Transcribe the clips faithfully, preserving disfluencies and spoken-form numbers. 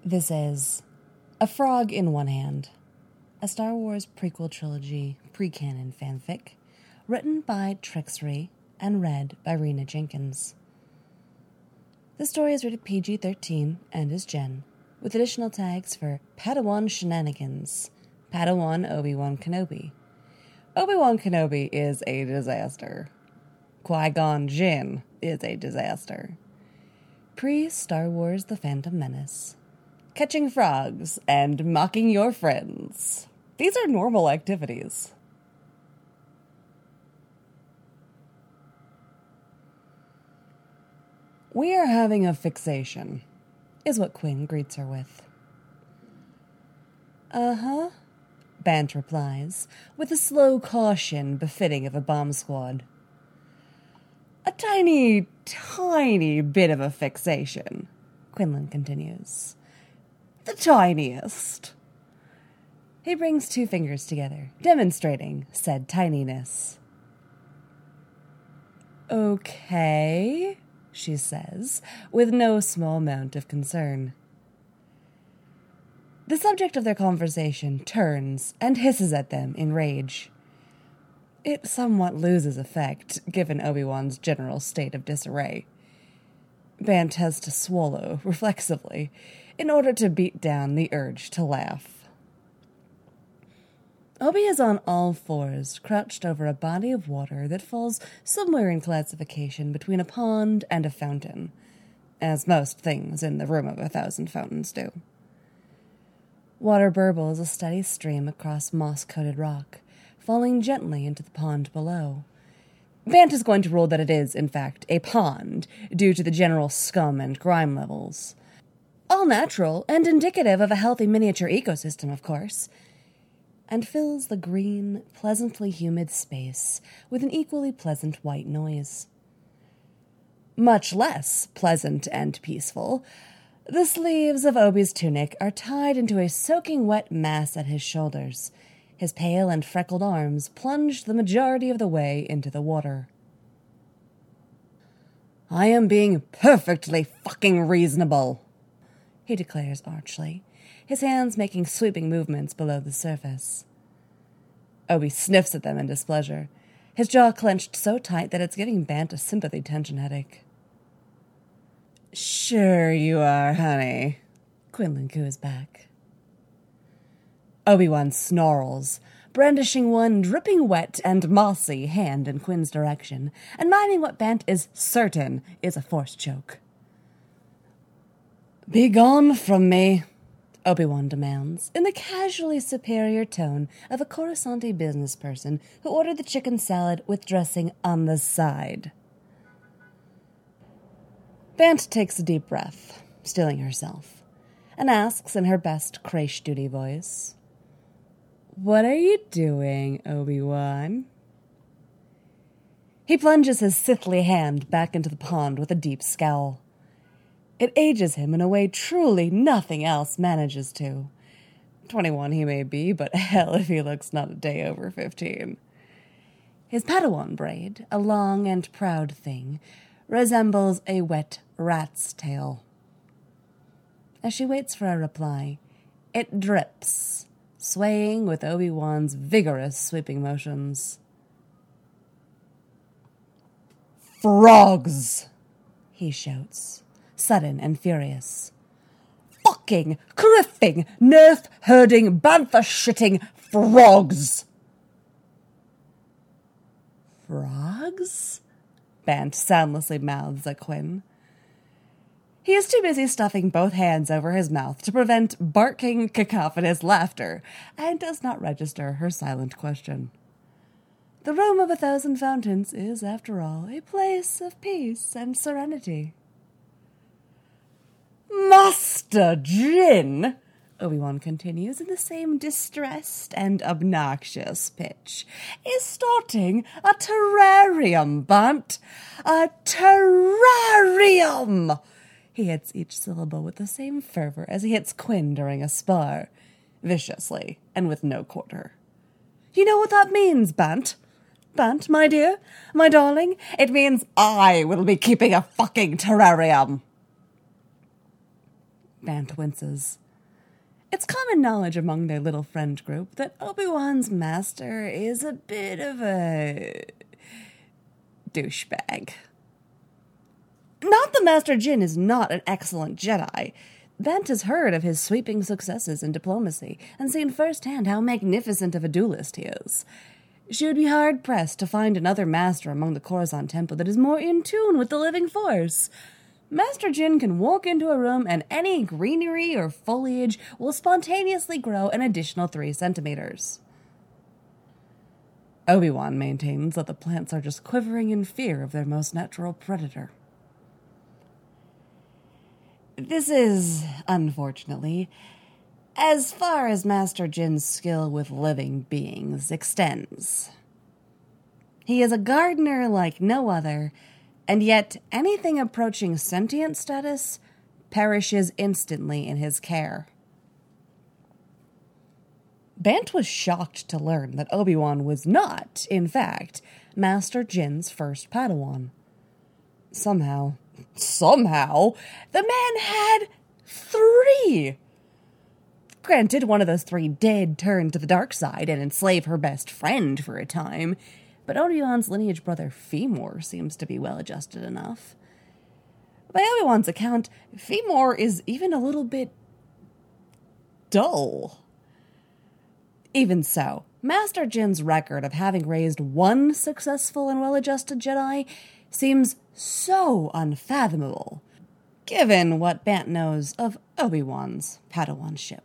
This is A Frog in One Hand, a Star Wars prequel trilogy pre-canon fanfic, written by Trixry and read by Rena Jenkins. The story is rated P G thirteen and is Gen, with additional tags for Padawan Shenanigans, Padawan Obi-Wan Kenobi. Obi-Wan Kenobi is a disaster. Qui-Gon Jinn is a disaster. Pre-Star Wars The Phantom Menace. Catching frogs and mocking your friends. These are normal activities. We are having a fixation, is what Quinn greets her with. Uh-huh, Bant replies, with a slow caution befitting of a bomb squad. A tiny, tiny bit of a fixation, Quinlan continues. The tiniest. He brings two fingers together, demonstrating said tininess. Okay, she says, with no small amount of concern. The subject of their conversation turns and hisses at them in rage. It somewhat loses effect, given Obi-Wan's general state of disarray. Bant has to swallow, reflexively, in order to beat down the urge to laugh. Obi is on all fours, crouched over a body of water that falls somewhere in classification between a pond and a fountain, as most things in the Room of a Thousand Fountains do. Water burbles a steady stream across moss-coated rock, falling gently into the pond below. Bant is going to rule that it is, in fact, a pond, due to the general scum and grime levels. All natural and indicative of a healthy miniature ecosystem, of course, and fills the green, pleasantly humid space with an equally pleasant white noise. Much less pleasant and peaceful, the sleeves of Obi's tunic are tied into a soaking wet mass at his shoulders. His pale and freckled arms plunged the majority of the way into the water. I am being perfectly fucking reasonable, he declares archly, his hands making sweeping movements below the surface. Obi sniffs at them in displeasure, his jaw clenched so tight that it's giving Bant a sympathy tension headache. Sure you are, honey, Quinlan coos back. Obi-Wan snarls, brandishing one dripping wet and mossy hand in Quinn's direction, and miming what Bant is certain is a force choke. Be gone from me, Obi-Wan demands, in the casually superior tone of a Coruscanti business person who ordered the chicken salad with dressing on the side. Bant takes a deep breath, stilling herself, and asks in her best creche duty voice, What are you doing, Obi-Wan? He plunges his Sithly hand back into the pond with a deep scowl. It ages him in a way truly nothing else manages to. Twenty-one he may be, but hell if he looks not a day over fifteen. His Padawan braid, a long and proud thing, resembles a wet rat's tail. As she waits for a reply, it drips, swaying with Obi-Wan's vigorous sweeping motions. Frogs! He shouts, sudden and furious. Fucking, criffing, nerf-herding, bantha-shitting frogs! Frogs? Bant soundlessly mouths at Quinn. He is too busy stuffing both hands over his mouth to prevent barking, cacophonous laughter, and does not register her silent question. The Room of a Thousand Fountains is, after all, a place of peace and serenity. Master Jin, Obi-Wan continues in the same distressed and obnoxious pitch, is starting a terrarium, Bant. A terrarium! He hits each syllable with the same fervor as he hits Quinn during a spar, viciously and with no quarter. You know what that means, Bant? Bant, my dear, my darling, it means I will be keeping a fucking terrarium. Bant winces. It's common knowledge among their little friend group that Obi-Wan's master is a bit of a douchebag. Not that Master Jin is not an excellent Jedi. Bant has heard of his sweeping successes in diplomacy and seen firsthand how magnificent of a duelist he is. She would be hard-pressed to find another master among the Coruscant Temple that is more in tune with the living force. Master Jin can walk into a room and any greenery or foliage will spontaneously grow an additional three centimeters. Obi-Wan maintains that the plants are just quivering in fear of their most natural predator. This is, unfortunately, as far as Master Jin's skill with living beings extends. He is a gardener like no other, and yet anything approaching sentient status perishes instantly in his care. Bant was shocked to learn that Obi-Wan was not, in fact, Master Jin's first Padawan. Somehow, somehow, the man had three! Granted, one of those three did turn to the dark side and enslave her best friend for a time, but Obi-Wan's lineage brother Femor seems to be well-adjusted enough. By Obi-Wan's account, Femor is even a little bit dull. Even so, Master Jin's record of having raised one successful and well-adjusted Jedi seems so unfathomable, given what Bant knows of Obi-Wan's Padawanship.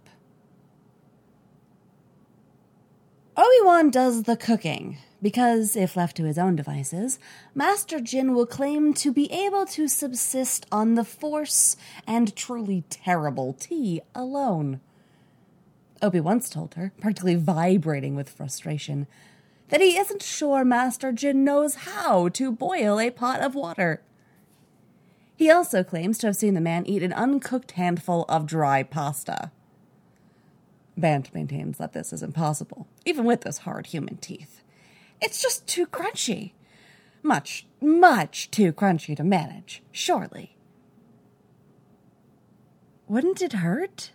Obi-Wan does the cooking, because, if left to his own devices, Master Jin will claim to be able to subsist on the Force and truly terrible tea alone. Obi once told her, practically vibrating with frustration, that he isn't sure Master Jin knows how to boil a pot of water. He also claims to have seen the man eat an uncooked handful of dry pasta. Bant maintains that this is impossible, even with those hard human teeth. It's just too crunchy. Much, much too crunchy to manage, surely. Wouldn't it hurt?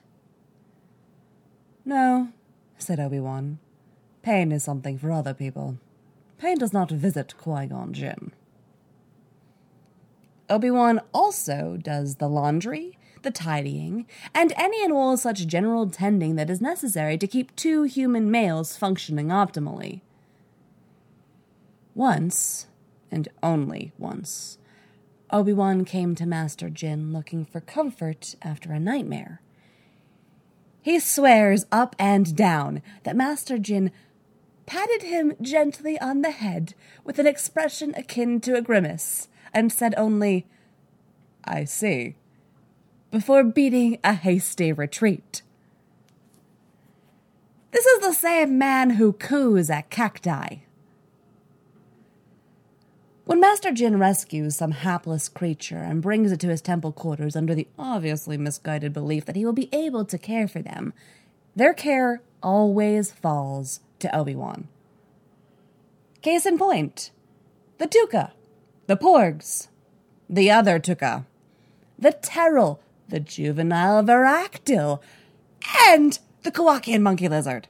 No, said Obi-Wan. Pain is something for other people. Pain does not visit Qui-Gon Jinn. Obi-Wan also does the laundry, the tidying, and any and all such general tending that is necessary to keep two human males functioning optimally. Once, and only once, Obi-Wan came to Master Jin looking for comfort after a nightmare. He swears up and down that Master Jin patted him gently on the head with an expression akin to a grimace, and said only, "I see," before beating a hasty retreat. This is the same man who coos at cacti. When Master Jin rescues some hapless creature and brings it to his temple quarters under the obviously misguided belief that he will be able to care for them, their care always falls to Obi-Wan. Case in point, the Tuca, the Porgs, the other Tuca, the Terrell, the juvenile Varactyl, and the Kowakian monkey lizard.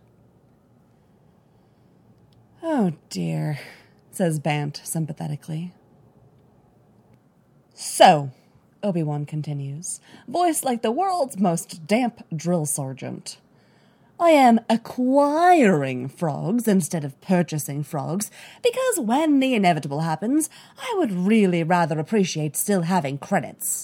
Oh dear, says Bant sympathetically. So, Obi-Wan continues, voiced like the world's most damp drill sergeant, I am acquiring frogs instead of purchasing frogs, because when the inevitable happens, I would really rather appreciate still having credits.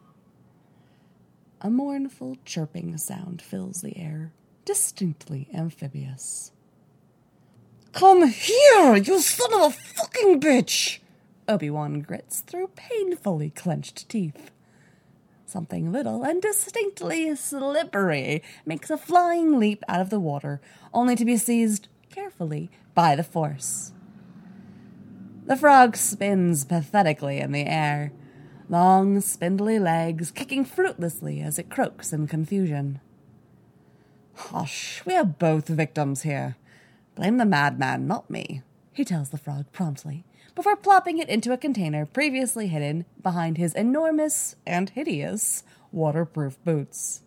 A mournful chirping sound fills the air, distinctly amphibious. Come here, you son of a fucking bitch! Obi-Wan grits through painfully clenched teeth. Something little and distinctly slippery makes a flying leap out of the water, only to be seized carefully by the Force. The frog spins pathetically in the air, long, spindly legs kicking fruitlessly as it croaks in confusion. Hush, we are both victims here. Blame the madman, not me, he tells the frog promptly, before plopping it into a container previously hidden behind his enormous and hideous waterproof boots.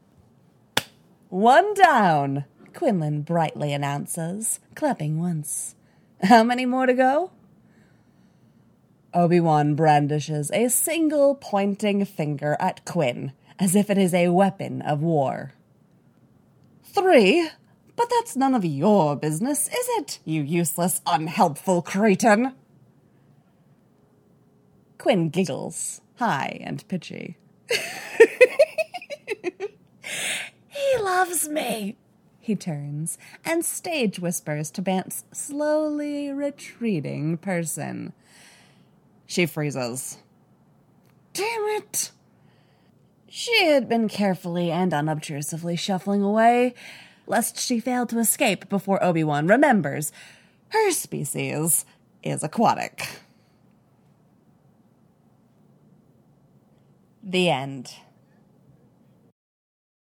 "One down," Quinlan brightly announces, clapping once. "How many more to go?" Obi-Wan brandishes a single pointing finger at Quinn, as if it is a weapon of war. "Three? But that's none of your business, is it, you useless, unhelpful cretin?" Quinn giggles, high and pitchy. "He loves me." He turns and stage whispers to Bant's slowly retreating person. She freezes. Damn it! She had been carefully and unobtrusively shuffling away, lest she fail to escape before Obi-Wan remembers her species is aquatic. The end.